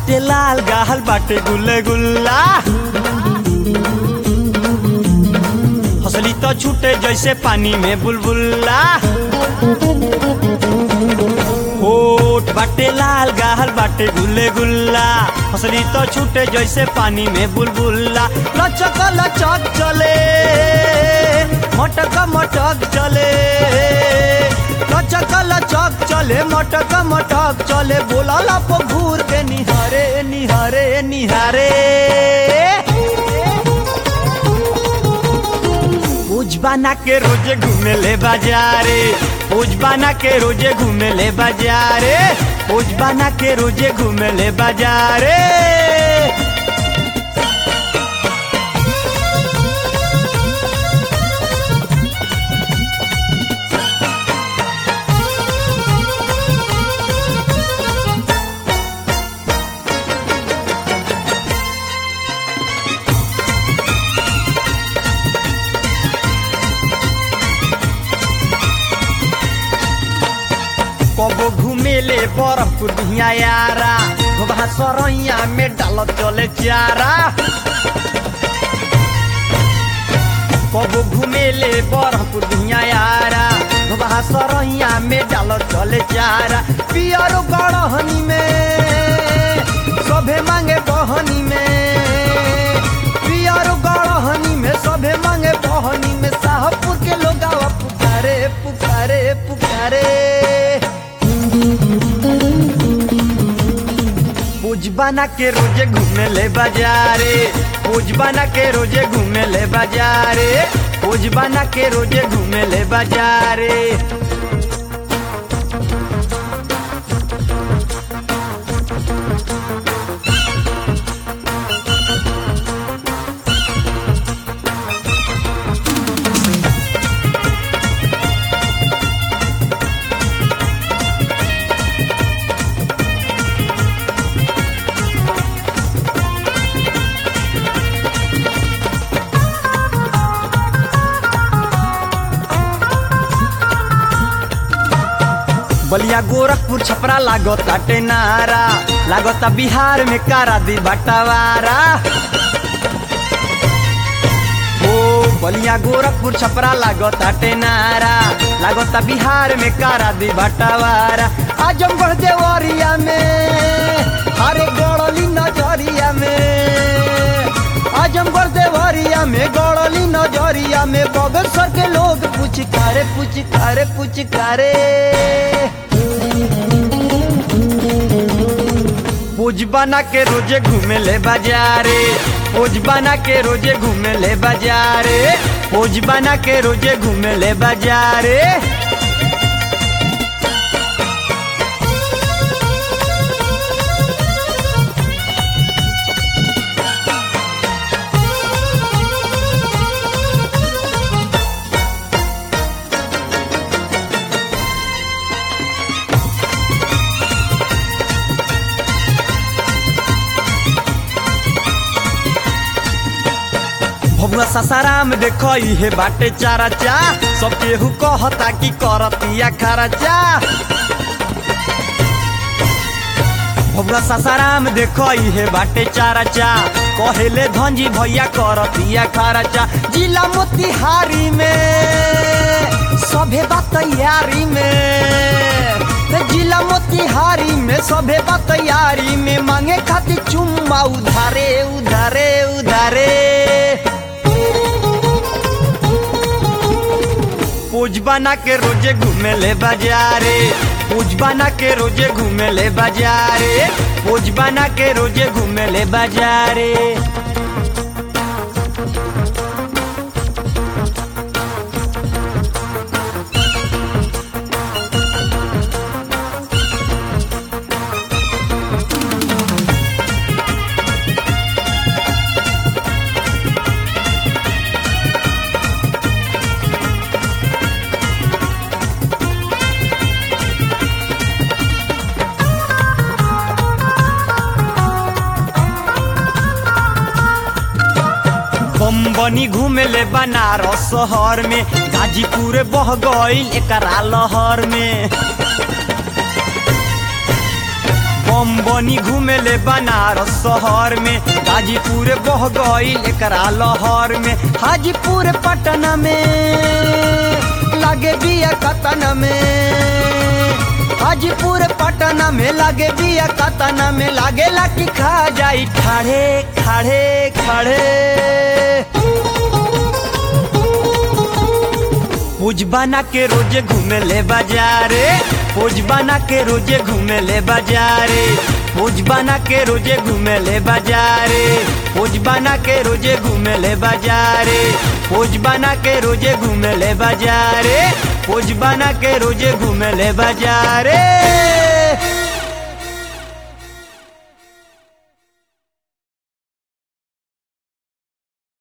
बाटे लाल गाल बाटे गुल्ले गुल्ला, हंसली तो छूटे जैसे पानी में बुलबुल्ला। होठ बाटे लाल गाल बाटे गुल्ले गुल्ला, हंसली तो छूटे जैसे पानी में बुलबुल्ला। लचक लचक चले मटक मटक चले, लचक लचक चले मटक मटक चले, बोला लप घूर के निहारे निहारे निहारे। पूज बना के रोजे घूमे ले बाजारे, पूज बना के रोजे घूमे ले बाजारे, पूज बना के रोजे घूमे ले बाजारे। कबो घूमेले बरफपुर धिया यारा, वहाँ सरैया में डाल चले चारा। कबो घूमेले बरफपुर धिया यारा, वहाँ सरैया में डाल चले चारा। पियरो गढ़हनी में सभे मांगे बहनी में, पियरो गढ़हनी में सभे मांगे बहनी में। शाहपुर के लोग पुकारे पुकारे पुकारे। पूज बना के रोजे घूमे ले बाजारे, पूज बना के रोजे घूमे ले बाजारे, पूज बना के रोजे घूमे ले बाजारे। बलिया गोरखपुर छपरा लागता टेनारा, लागता बिहार में कारा दी बटवारा। ओ बलिया गोरखपुर छपरा लागता टेनारा, लागता बिहार में कारा दी बटवारा। आजमगढ़ देवरिया में हरे गड़ली नजरिया में, आजमगढ़ देवरिया में गड़ली नजरिया में। बगसर के लोग पुचकारे पुचकारे पुचकारे। पूज बना के रोजे घूमे ले बाजारे, पूज बना के रोजे घूमे ले बाजारे, पूज बना के रोजे घूमे ले बाजारे। भगवा सासाराम देखो इहे बाटे चारा चा, सब केहू कहता कि करतिया खर्चा। भगवा सासाराम देखो इहे बाटे चारा चा, कहेले धनजी भैया करतिया खर्चा। जिला मोतिहारी में सभे बात तैयारी में, जिला मोतिहारी में सभे बात तैयारी में। मांगे खातिर चुम्मा उधारे उधारे उधारे। पूज बना के रोजे घूमे ले बाजारे, पूज बना के रोजे घूमे ले बाजारे, पूज बना के रोजे घूमे ले बाजारे। बनी घूमेले बनारस शहर में, गाजीपुर बह गईल एकरा लहर में। बम बनी घूमे ले बनारस शहर में, गाजीपुर बह गईल एकरा लहर में, हाजीपुर पटना में लागे बिया कतना में, हाजीपुर पटना में लागे बिया कतना में, लागे लाठी खा जाई खाड़े खाड़े खाड़े। पूज बना के रोजे घूमे ले बाजारे, पूज बना के रोजे घूमे ले बाजारे, पूज बना के रोजे घूमे ले बाजारे, पूज बना के रोजे घूमे ले बाजारे, पूज बना के रोजे घूमे ले बाजारे, पूज बना के रोजे घूमे ले बाजारे।